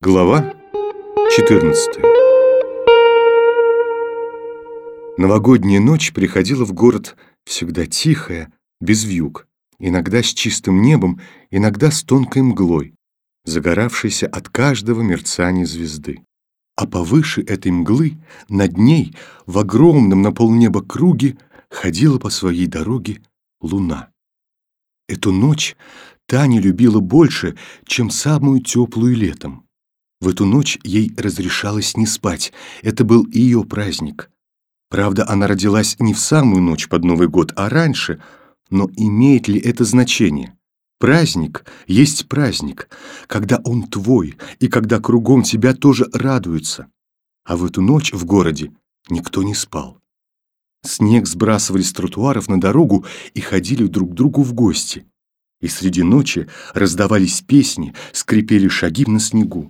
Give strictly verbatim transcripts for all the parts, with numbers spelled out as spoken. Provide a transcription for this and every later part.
Глава четырнадцатая. Новогодняя ночь приходила в город всегда тихая, без вьюг, иногда с чистым небом, иногда с тонкой мглой, загоравшейся от каждого мерцания звезды. А повыше этой мглы, над ней, в огромном на полнеба круге, ходила по своей дороге луна. Эту ночь Таня любила больше, чем самую теплую летом. В эту ночь ей разрешалось не спать, это был ее праздник. Правда, она родилась не в самую ночь под Новый год, а раньше, но имеет ли это значение? Праздник есть праздник, когда он твой, и когда кругом тебя тоже радуются. А в эту ночь в городе никто не спал. Снег сбрасывали с тротуаров на дорогу и ходили друг к другу в гости. И среди ночи раздавались песни, скрипели шаги на снегу.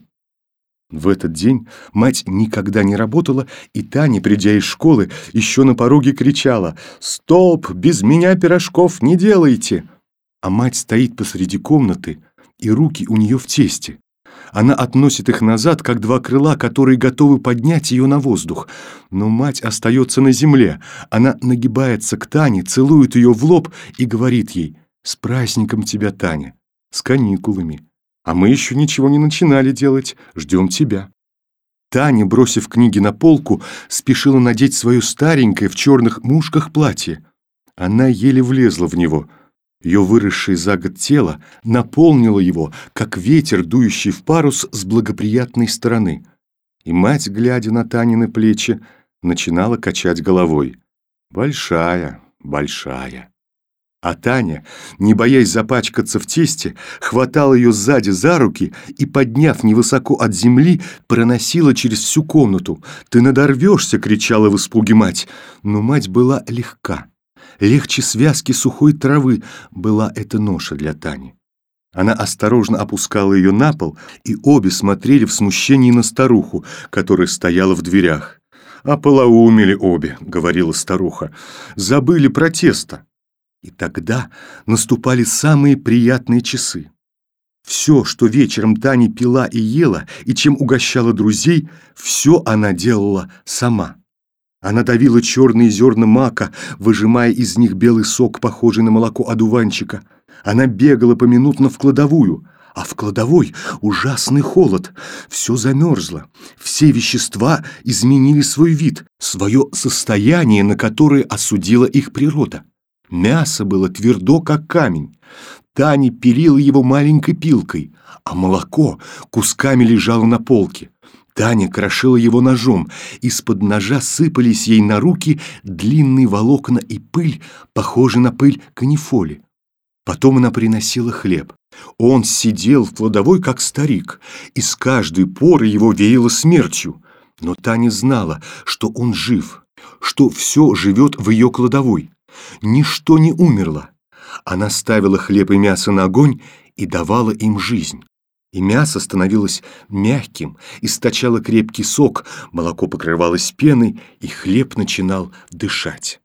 В этот день мать никогда не работала, и Таня, придя из школы, еще на пороге кричала: «Стоп! Без меня пирожков не делайте!» А мать стоит посреди комнаты, и руки у нее в тесте. Она относит их назад, как два крыла, которые готовы поднять ее на воздух. Но мать остается на земле. Она нагибается к Тане, целует ее в лоб и говорит ей: «С праздником тебя, Таня! С каникулами! А мы еще ничего не начинали делать, ждем тебя». Таня, бросив книги на полку, спешила надеть свое старенькое в черных мушках платье. Она еле влезла в него. Ее выросшее за год тело наполнило его, как ветер, дующий в парус с благоприятной стороны. И мать, глядя на Танины плечи, начинала качать головой. «Большая, большая». А Таня, не боясь запачкаться в тесте, хватала ее сзади за руки и, подняв невысоко от земли, проносила через всю комнату. «Ты надорвешься!» — кричала в испуге мать. Но мать была легка. Легче связки сухой травы была эта ноша для Тани. Она осторожно опускала ее на пол, и обе смотрели в смущении на старуху, которая стояла в дверях. «Ополоумели обе», — говорила старуха, — «забыли про тесто». И тогда наступали самые приятные часы. Все, что вечером Таня пила и ела, и чем угощала друзей, все она делала сама. Она давила черные зерна мака, выжимая из них белый сок, похожий на молоко одуванчика. Она бегала поминутно в кладовую, а в кладовой ужасный холод. Все замерзло, все вещества изменили свой вид, свое состояние, на которое осудила их природа. Мясо было твердо, как камень. Таня пилила его маленькой пилкой, а молоко кусками лежало на полке. Таня крошила его ножом. Из-под ножа сыпались ей на руки длинные волокна и пыль, похожие на пыль канифоли. Потом она приносила хлеб. Он сидел в кладовой, как старик, и с каждой поры его веяло смертью. Но Таня знала, что он жив, что все живет в ее кладовой. Ничто не умерло. Она ставила хлеб и мясо на огонь и давала им жизнь. И мясо становилось мягким, источало крепкий сок, молоко покрывалось пеной, и хлеб начинал дышать.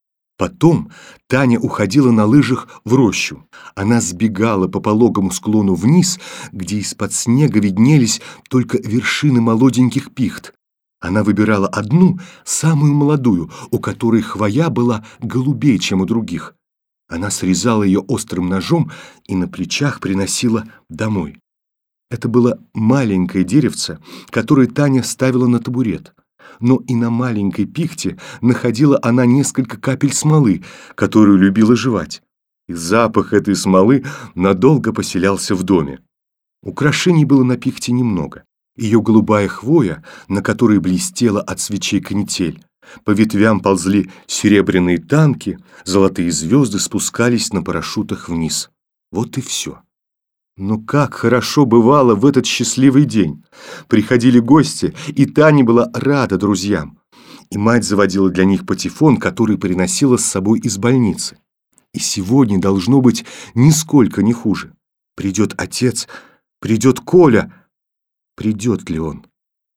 Потом Таня уходила на лыжах в рощу. Она сбегала по пологому склону вниз, где из-под снега виднелись только вершины молоденьких пихт. Она выбирала одну, самую молодую, у которой хвоя была голубее, чем у других. Она срезала ее острым ножом и на плечах приносила домой. Это было маленькое деревце, которое Таня ставила на табурет. Но и на маленькой пихте находила она несколько капель смолы, которую любила жевать. И запах этой смолы надолго поселялся в доме. Украшений было на пихте немного. Ее голубая хвоя, на которой блестела от свечей канитель. По ветвям ползли серебряные танки, золотые звезды спускались на парашютах вниз. Вот и все. Но как хорошо бывало в этот счастливый день. Приходили гости, и Таня была рада друзьям. И мать заводила для них патефон, который приносила с собой из больницы. И сегодня должно быть нисколько не хуже. Придет отец, придет Коля. Придет ли он?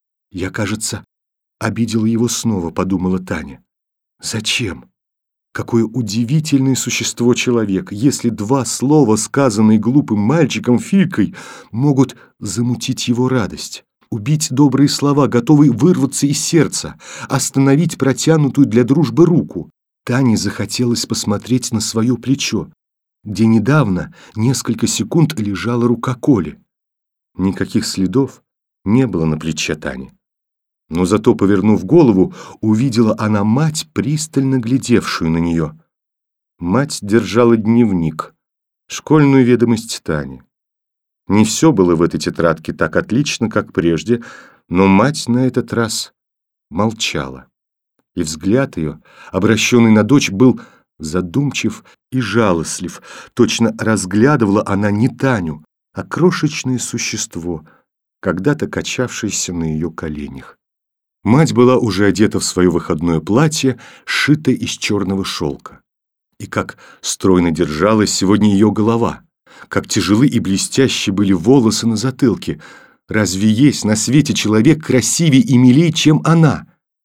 Я, кажется, обидела его снова, подумала Таня. Зачем? Какое удивительное существо человек, если два слова, сказанные глупым мальчиком Филькой, могут замутить его радость. убить добрые слова, готовый вырваться из сердца, остановить протянутую для дружбы руку. Тане захотелось посмотреть на свое плечо, где недавно несколько секунд лежала рука Коли. Никаких следов не было на плече Тани. Но зато, повернув голову, увидела она мать, пристально глядевшую на нее. Мать держала дневник, школьную ведомость Тани. Не все было в этой тетрадке так отлично, как прежде, но мать на этот раз молчала. И взгляд ее, обращенный на дочь, был задумчив и жалостлив. Точно разглядывала она не Таню, а крошечное существо, когда-то качавшееся на ее коленях. Мать была уже одета в свое выходное платье, сшитое из черного шелка. И как стройно держалась сегодня ее голова, как тяжелы и блестящие были волосы на затылке. Разве есть на свете человек красивее и милее, чем она?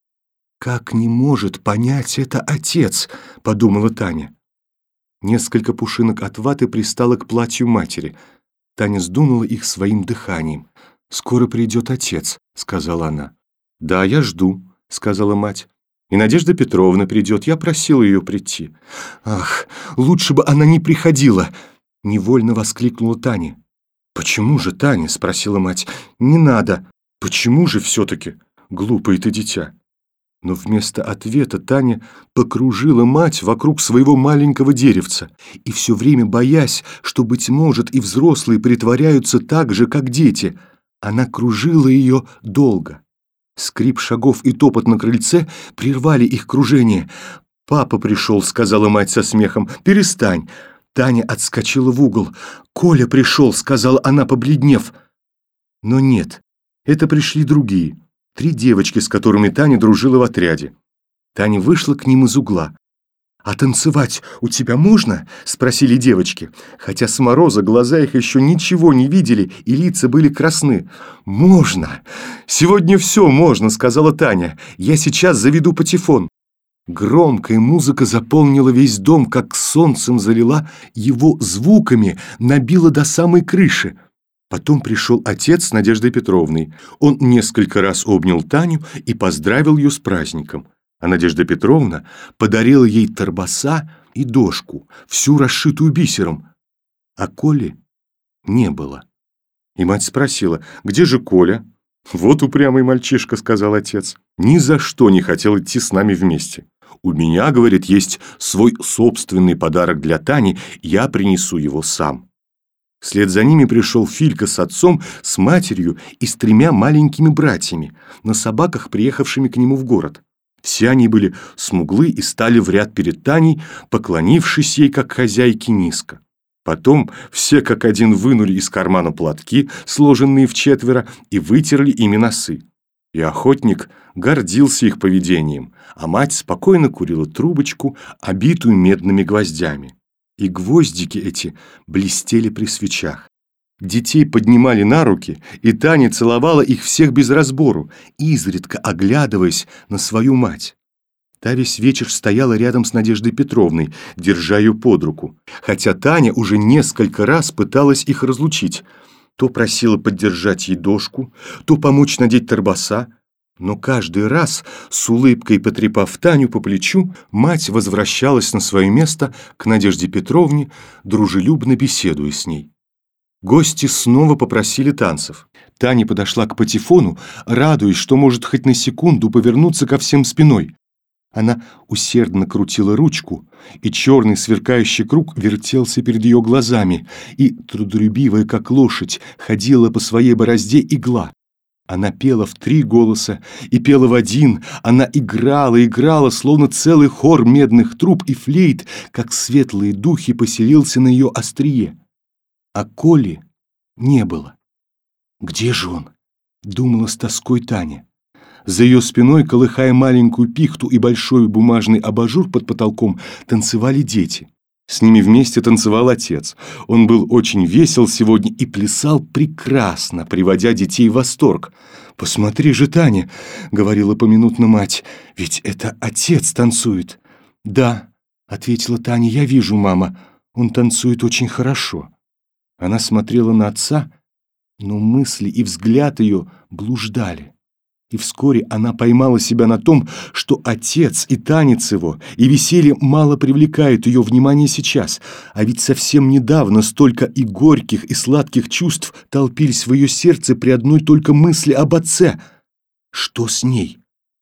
«Как не может понять это отец?» — подумала Таня. Несколько пушинок от ваты пристало к платью матери. Таня сдунула их своим дыханием. «Скоро придет отец», — сказала она. «Да, я жду», — сказала мать. «И Надежда Петровна придет, я просила ее прийти». «Ах, лучше бы она не приходила!» — невольно воскликнула Таня. «Почему же, Таня?» — спросила мать. «Не надо. Почему же все-таки? Глупое ты дитя». Но вместо ответа Таня покружила мать вокруг своего маленького деревца, и все время боясь, что, быть может, и взрослые притворяются так же, как дети, она кружила ее долго. Скрип шагов и топот на крыльце прервали их кружение. «Папа пришел», — сказала мать со смехом. «Перестань». Таня отскочила в угол. «Коля пришел», — сказала она, побледнев. Но нет, это пришли другие. Три девочки, с которыми Таня дружила в отряде. Таня вышла к ним из угла. «А танцевать у тебя можно?» — спросили девочки. Хотя с мороза глаза их еще ничего не видели, и лица были красны. «Можно! Сегодня все можно», — сказала Таня. «Я сейчас заведу патефон». Громкая музыка заполнила весь дом, как солнцем залила его звуками, набила до самой крыши. Потом пришел отец с Надеждой Петровной. Он несколько раз обнял Таню и поздравил ее с праздником. А Надежда Петровна подарила ей торбаса и дошку, всю расшитую бисером. А Коли не было. И мать спросила: «Где же Коля?» «Вот упрямый мальчишка», — сказал отец. «Ни за что не хотел идти с нами вместе. У меня, — говорит, — есть свой собственный подарок для Тани, я принесу его сам». Вслед за ними пришел Филька с отцом, с матерью и с тремя маленькими братьями, на собаках, приехавшими к нему в город. Все они были смуглы и стали в ряд перед Таней, поклонившись ей, как хозяйке, низко. Потом все как один вынули из кармана платки, сложенные в четверо, и вытерли ими носы. И охотник гордился их поведением, а мать спокойно курила трубочку, обитую медными гвоздями. И гвоздики эти блестели при свечах. Детей поднимали на руки, и Таня целовала их всех без разбору, изредка оглядываясь на свою мать. Та весь вечер стояла рядом с Надеждой Петровной, держа ее под руку, хотя Таня уже несколько раз пыталась их разлучить. То просила поддержать ей дошку, то помочь надеть торбаса. Но каждый раз, с улыбкой потрепав Таню по плечу, мать возвращалась на свое место к Надежде Петровне, дружелюбно беседуя с ней. Гости снова попросили танцев. Таня подошла к патефону, радуясь, что может хоть на секунду повернуться ко всем спиной. Она усердно крутила ручку, и черный сверкающий круг вертелся перед ее глазами, и, трудолюбивая, как лошадь, ходила по своей борозде игла. Она пела в три голоса и пела в один, она играла, играла, словно целый хор медных труб и флейт, как светлые духи, поселился на ее острие. А Коли не было. «Где же он?» — думала с тоской Таня. За ее спиной, колыхая маленькую пихту и большой бумажный абажур под потолком, танцевали дети. С ними вместе танцевал отец. Он был очень весел сегодня и плясал прекрасно, приводя детей в восторг. «Посмотри же, Таня», — говорила поминутно мать, — «ведь это отец танцует». «Да», — ответила Таня, — «я вижу, мама, он танцует очень хорошо». Она смотрела на отца Но мысли и взгляд ее блуждали. И вскоре она поймала себя на том, что отец и танец его, и веселье мало привлекают ее внимание сейчас, а ведь совсем недавно столько и горьких, и сладких чувств толпились в ее сердце при одной только мысли об отце. Что с ней?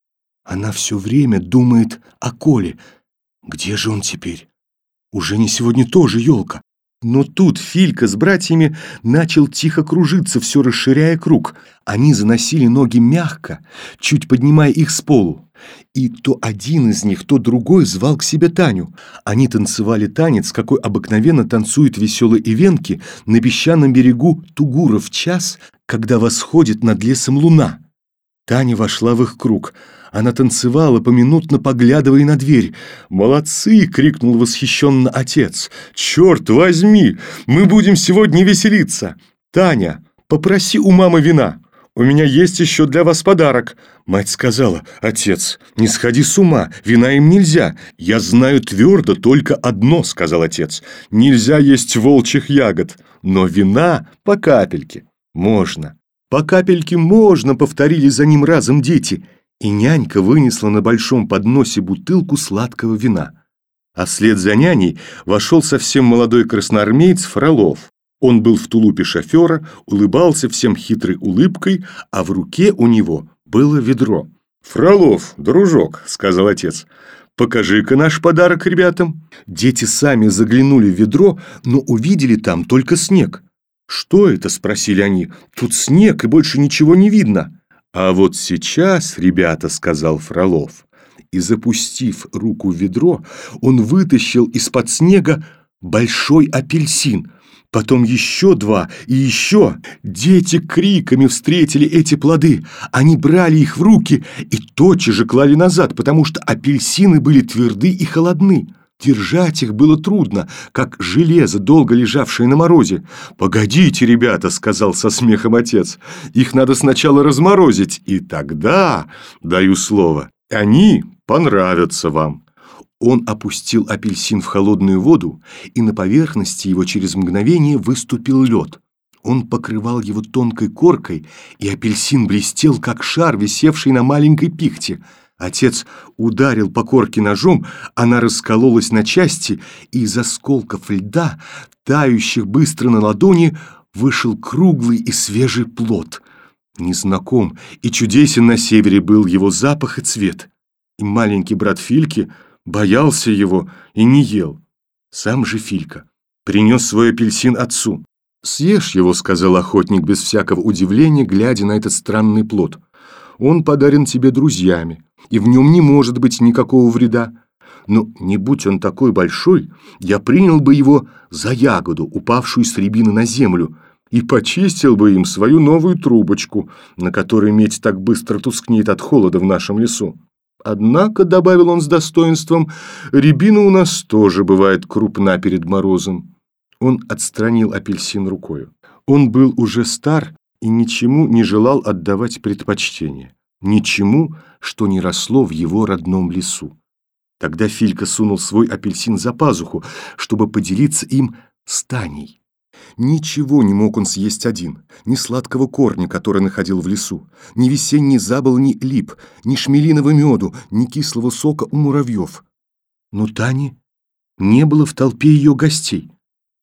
Она все время думает о Коле. Где же он теперь? Уже не сегодня тоже елка. Но тут Филька с братьями начал тихо кружиться, все расширяя круг. Они заносили ноги мягко, чуть поднимая их с полу. И то один из них, то другой звал к себе Таню. Они танцевали танец, какой обыкновенно танцуют веселые ивенки на песчаном берегу Тугура в час, когда восходит над лесом луна. Таня вошла в их круг. Она танцевала, поминутно поглядывая на дверь. «Молодцы!» — крикнул восхищенно отец. «Черт возьми! Мы будем сегодня веселиться! Таня, попроси у мамы вина. У меня есть еще для вас подарок». Мать сказала: «Отец, не сходи с ума, вина им нельзя». «Я знаю твердо только одно», — сказал отец. «Нельзя есть волчьих ягод, но вина по капельке можно». «По капельке можно», — повторили за ним разом дети. И нянька вынесла на большом подносе бутылку сладкого вина. А вслед за няней вошел совсем молодой красноармеец Фролов. Он был в тулупе шофера, улыбался всем хитрой улыбкой, а в руке у него было ведро. «Фролов, дружок», — сказал отец, — «покажи-ка наш подарок ребятам». Дети сами заглянули в ведро, но увидели там только снег. «Что это?» — спросили они. «Тут снег, и больше ничего не видно». «А вот сейчас, ребята», — сказал Фролов, и, запустив руку в ведро, он вытащил из-под снега большой апельсин, потом еще два и еще. Дети криками встретили эти плоды. Они брали их в руки и тотчас же клали назад, потому что апельсины были тверды и холодны. Держать их было трудно, как железо, долго лежавшее на морозе. «Погодите, ребята», — сказал со смехом отец, — «их надо сначала разморозить, и тогда, даю слово, они понравятся вам». Он опустил апельсин в холодную воду, и на поверхности его через мгновение выступил лед. Он покрывал его тонкой коркой, и апельсин блестел, как шар, висевший на маленькой пихте. Отец ударил по корке ножом, она раскололась на части, и из осколков льда, тающих быстро на ладони, вышел круглый и свежий плод. Незнаком и чудесен на севере был его запах и цвет. И маленький брат Фильки боялся его и не ел. Сам же Филька принес свой апельсин отцу. «Съешь его», — сказал охотник без всякого удивления, глядя на этот странный плод. «Он подарен тебе друзьями, и в нем не может быть никакого вреда. Но не будь он такой большой, я принял бы его за ягоду, упавшую с рябины на землю, и почистил бы им свою новую трубочку, на которой медь так быстро тускнеет от холода в нашем лесу. Однако, — добавил он с достоинством, — рябина у нас тоже бывает крупна перед морозом». Он отстранил апельсин рукою. Он был уже стар и ничему не желал отдавать предпочтение. Ничему, что не росло в его родном лесу. Тогда Филька сунул свой апельсин за пазуху, чтобы поделиться им с Таней. Ничего не мог он съесть один, ни сладкого корня, который находил в лесу, ни весенний заболни лип, ни шмелиного меду, ни кислого сока у муравьев. Но Тани не было в толпе ее гостей.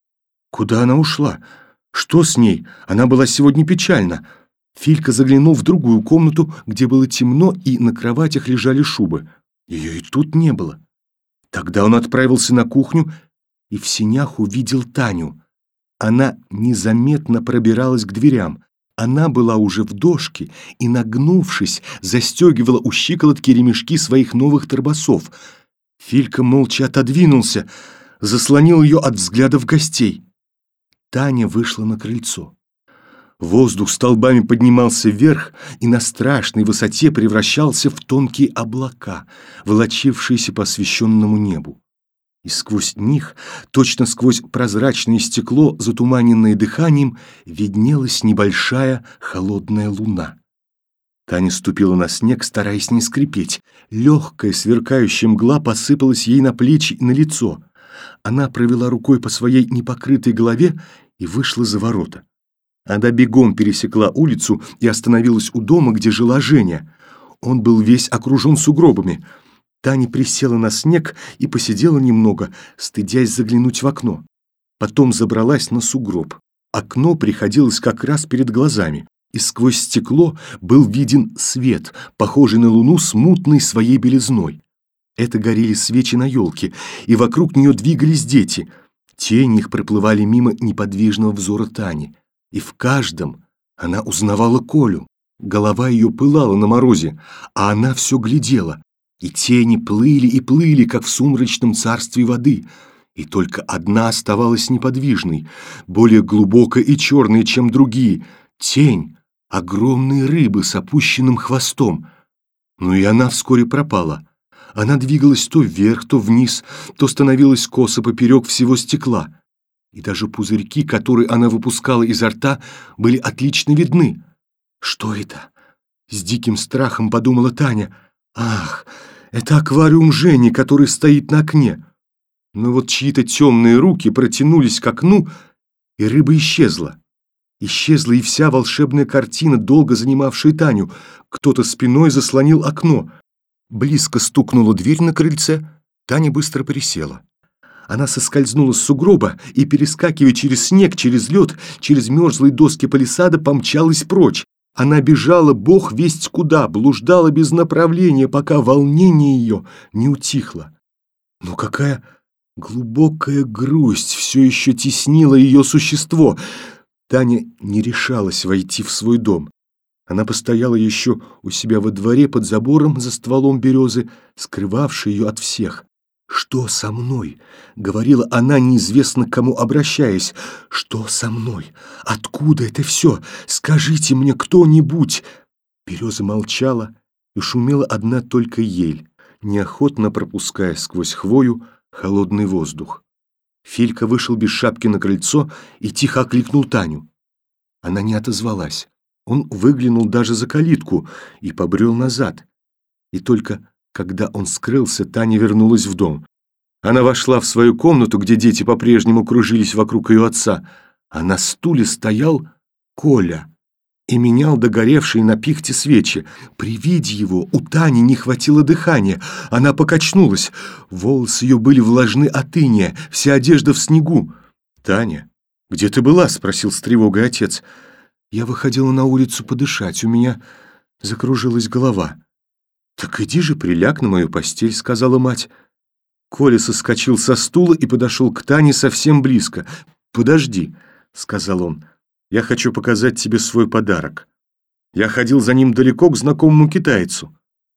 Куда она ушла? Что с ней? Она была сегодня печальна. Филька заглянул в другую комнату, где было темно, и на кроватях лежали шубы. Ее и тут не было. Тогда он отправился на кухню и в сенях увидел Таню. Она незаметно пробиралась к дверям. Она была уже в дошке и, нагнувшись, застегивала у щиколотки ремешки своих новых торбасов. Филька молча отодвинулся, заслонил ее от взглядов гостей. Таня вышла на крыльцо. Воздух столбами поднимался вверх и на страшной высоте превращался в тонкие облака, волочившиеся по освещенному небу. И сквозь них, точно сквозь прозрачное стекло, затуманенное дыханием, виднелась небольшая холодная луна. Таня ступила на снег, стараясь не скрипеть. Легкая сверкающая мгла посыпалась ей на плечи и на лицо. Она провела рукой по своей непокрытой голове и вышла за ворота. Она бегом пересекла улицу и остановилась у дома, где жила Женя. Он был весь окружен сугробами. Таня присела на снег и посидела немного, стыдясь заглянуть в окно. Потом забралась на сугроб. Окно приходилось как раз перед глазами, и сквозь стекло был виден свет, похожий на луну с мутной своей белизной. Это горели свечи на елке, и вокруг нее двигались дети. Тени их проплывали мимо неподвижного взора Тани. И в каждом она узнавала Колю. Голова ее пылала на морозе, а она все глядела. И тени плыли и плыли, как в сумрачном царстве воды. И только одна оставалась неподвижной, более глубокая и черная, чем другие. Тень огромной рыбы с опущенным хвостом. Но и она вскоре пропала. Она двигалась то вверх, то вниз, то становилась косо поперек всего стекла. И даже пузырьки, которые она выпускала изо рта, были отлично видны. «Что это?» — с диким страхом подумала Таня. «Ах, это аквариум Жени, который стоит на окне». Но вот чьи-то темные руки протянулись к окну, и рыба исчезла. Исчезла и вся волшебная картина, долго занимавшая Таню. Кто-то спиной заслонил окно. Близко стукнула дверь на крыльце. Таня быстро присела. Она соскользнула с сугроба и, перескакивая через снег, через лед, через мерзлые доски палисада, помчалась прочь. Она бежала бог весть куда, блуждала без направления, пока волнение ее не утихло. Но какая глубокая грусть все еще теснила ее существо. Таня не решалась войти в свой дом. Она постояла еще у себя во дворе под забором за стволом березы, скрывавшей ее от всех. «Что со мной?» — говорила она, неизвестно к кому обращаясь. «Что со мной? Откуда это все? Скажите мне кто-нибудь!» Береза молчала, и шумела одна только ель, неохотно пропуская сквозь хвою холодный воздух. Филька вышел без шапки на крыльцо и тихо окликнул Таню. Она не отозвалась. Он выглянул даже за калитку и побрел назад. И только когда он скрылся, Таня вернулась в дом. Она вошла в свою комнату, где дети по-прежнему кружились вокруг ее отца, а на стуле стоял Коля и менял догоревшие на пихте свечи. При виде его у Тани не хватило дыхания. Она покачнулась. Волосы ее были влажны от иния, вся одежда в снегу. «Таня, где ты была?» — спросил с тревогой отец. «Я выходила на улицу подышать, у меня закружилась голова». «Так иди же, приляг на мою постель», — сказала мать. Коля соскочил со стула и подошел к Тане совсем близко. «Подожди», — сказал он, — «я хочу показать тебе свой подарок. Я ходил за ним далеко к знакомому китайцу».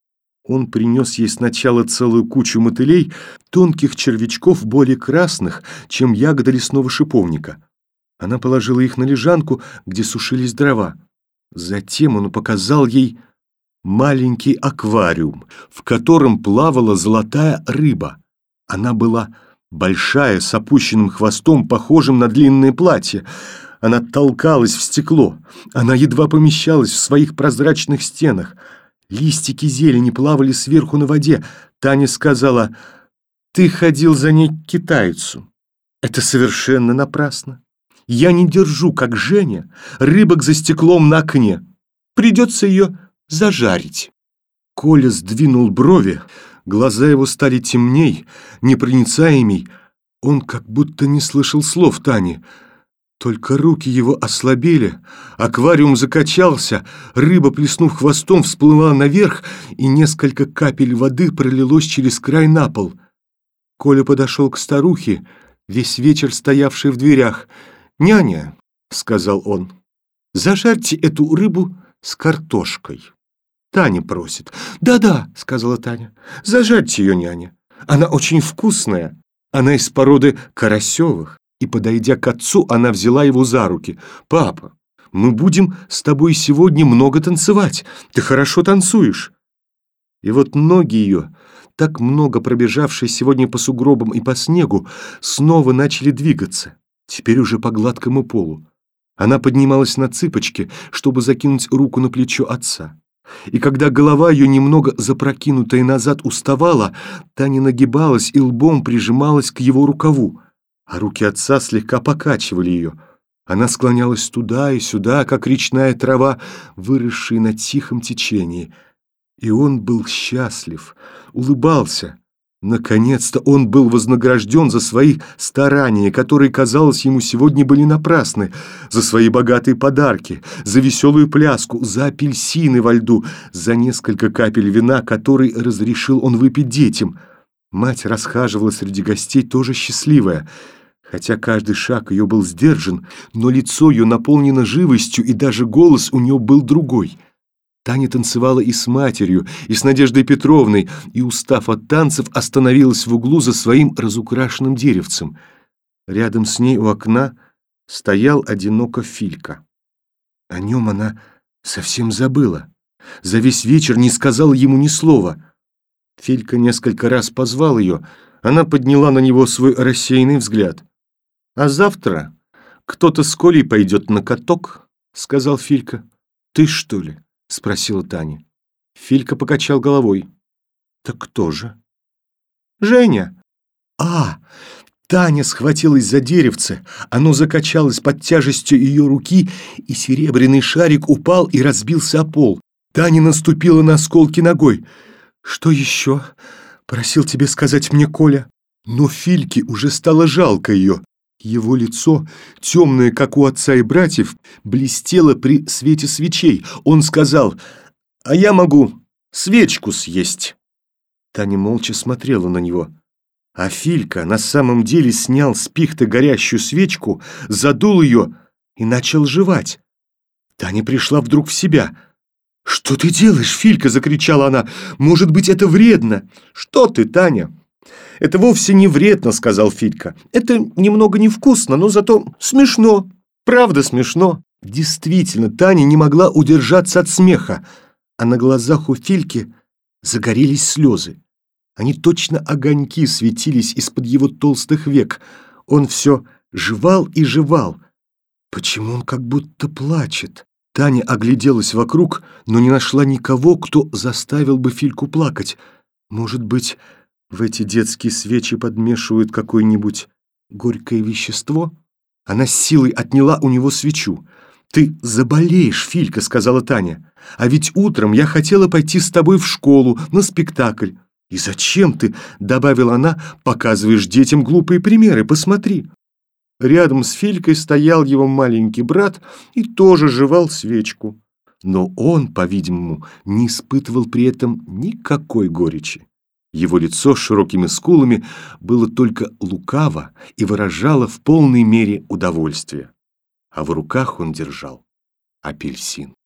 Он принес ей сначала целую кучу мотылей, тонких червячков, более красных, чем ягоды лесного шиповника. Она положила их на лежанку, где сушились дрова. Затем он показал ей маленький аквариум, в котором плавала золотая рыба. Она была большая, с опущенным хвостом, похожим на длинное платье. Она толкалась в стекло. Она едва помещалась в своих прозрачных стенах. Листики зелени плавали сверху на воде. Таня сказала: «Ты ходил за ней к китайцу. Это совершенно напрасно. Я не держу, как Женя, рыбок за стеклом на окне. Придется ее зажарить». Коля сдвинул брови, глаза его стали темней, непроницаемей. Он как будто не слышал слов Тани. Только руки его ослабели, аквариум закачался, рыба, плеснув хвостом, всплыла наверх, и несколько капель воды пролилось через край на пол. Коля подошел к старухе, весь вечер стоявшей в дверях. «Няня», — сказал он, — «зажарьте эту рыбу с картошкой». Таня просит. «Да-да», — сказала Таня, — «зажарьте ее, няня. Она очень вкусная. Она из породы карасевых». И, подойдя к отцу, она взяла его за руки. «Папа, мы будем с тобой сегодня много танцевать. Ты хорошо танцуешь». И вот ноги ее, так много пробежавшие сегодня по сугробам и по снегу, снова начали двигаться, теперь уже по гладкому полу. Она поднималась на цыпочки, чтобы закинуть руку на плечо отца. И когда голова ее, немного запрокинутая назад, уставала, Таня нагибалась и лбом прижималась к его рукаву, а руки отца слегка покачивали ее. Она склонялась туда и сюда, как речная трава, выросшая на тихом течении. И он был счастлив, улыбался. Наконец-то он был вознагражден за свои старания, которые, казалось, ему сегодня были напрасны, за свои богатые подарки, за веселую пляску, за апельсины во льду, за несколько капель вина, который разрешил он выпить детям. Мать расхаживала среди гостей, тоже счастливая. Хотя каждый шаг ее был сдержан, но лицо ее наполнено живостью, и даже голос у нее был другой. Таня танцевала и с матерью, и с Надеждой Петровной, и, устав от танцев, остановилась в углу за своим разукрашенным деревцем. Рядом с ней у окна стоял одиноко Филька. О нем она совсем забыла. За весь вечер не сказала ему ни слова. Филька несколько раз позвал ее. Она подняла на него свой рассеянный взгляд. «А завтра кто-то с Колей пойдет на каток», — сказал Филька. «Ты, что ли?» — спросила Таня. Филька покачал головой. «Так кто же?» «Женя». «А!» Таня схватилась за деревце, оно закачалось под тяжестью ее руки, и серебряный шарик упал и разбился о пол. Таня наступила на осколки ногой. «Что еще?» — просил тебе сказать мне Коля. Но Фильке уже стало жалко ее. Его лицо, темное, как у отца и братьев, блестело при свете свечей. Он сказал: «А я могу свечку съесть». Таня молча смотрела на него. А Филька на самом деле снял с пихты горящую свечку, задул ее и начал жевать. Таня пришла вдруг в себя. «Что ты делаешь, Филька?» — закричала она. «Может быть, это вредно?» «Что ты, Таня?» «Это вовсе не вредно», — сказал Филька. «Это немного невкусно, но зато смешно. Правда смешно». Действительно, Таня не могла удержаться от смеха, а на глазах у Фильки загорелись слезы. Они точно огоньки светились из-под его толстых век. Он все жевал и жевал. Почему он как будто плачет? Таня огляделась вокруг, но не нашла никого, кто заставил бы Фильку плакать. Может быть, в эти детские свечи подмешивают какое-нибудь горькое вещество? Она с силой отняла у него свечу. «Ты заболеешь, Филька», — сказала Таня. «А ведь утром я хотела пойти с тобой в школу, на спектакль». «И зачем ты?» — добавила она. «Показываешь детям глупые примеры, посмотри». Рядом с Филькой стоял его маленький брат и тоже жевал свечку. Но он, по-видимому, не испытывал при этом никакой горечи. Его лицо с широкими скулами было только лукаво и выражало в полной мере удовольствие. А в руках он держал апельсин.